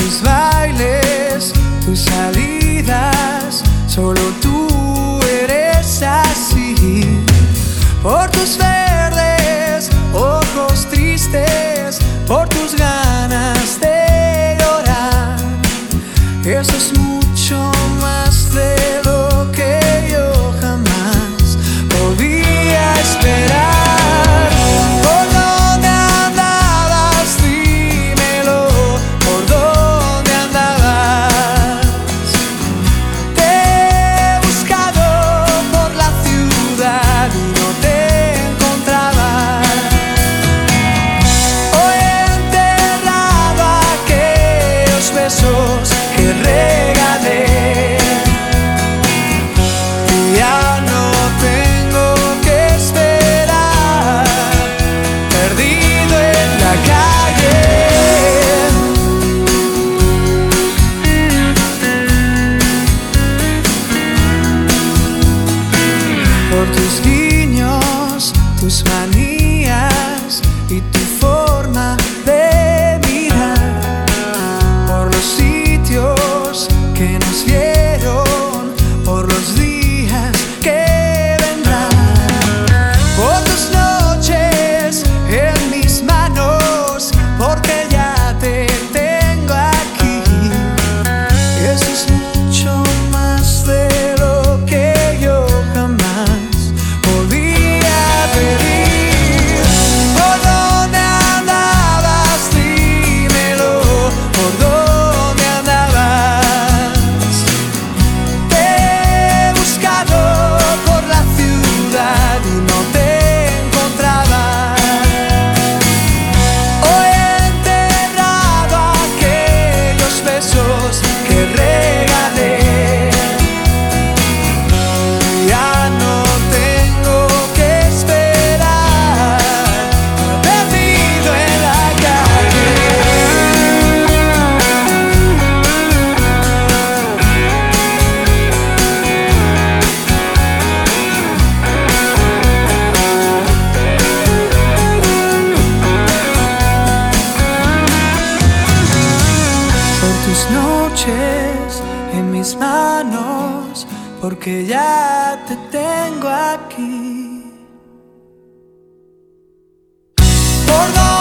tus bailes, tus salidas, solo tú eres así. Por tus verdes ojos tristes, por tus ganas de llorar, eso es mucho más de lo que yo jamás podía esperar. ¿Por dónde andabas? Dímelo, ¿por dónde andabas? Te he buscado por la ciudad y no te encontraba. Hoy he enterrado aquellos besos que regalé. Y ya no tengo que esperar, perdido en la calle. Por tus guiños, tus manías y tu forma de mirar, por los sitios que nos vieron, por los días que vendrán, por tus noches en mis manos, porque ya te tengo aquí. Eso es mucho más de lo que yo jamás podía pedir. ¿Por dónde andabas? Dímelo, ¿por dónde andabas? Te he buscado por la ciudad y no te encontraba. Hoy he enterrado aquellos besos que regalé. Ya no tengo que esperar, perdido en la calle. Por tus noches en mis manos, porque ya te tengo aquí. ¿Por dónde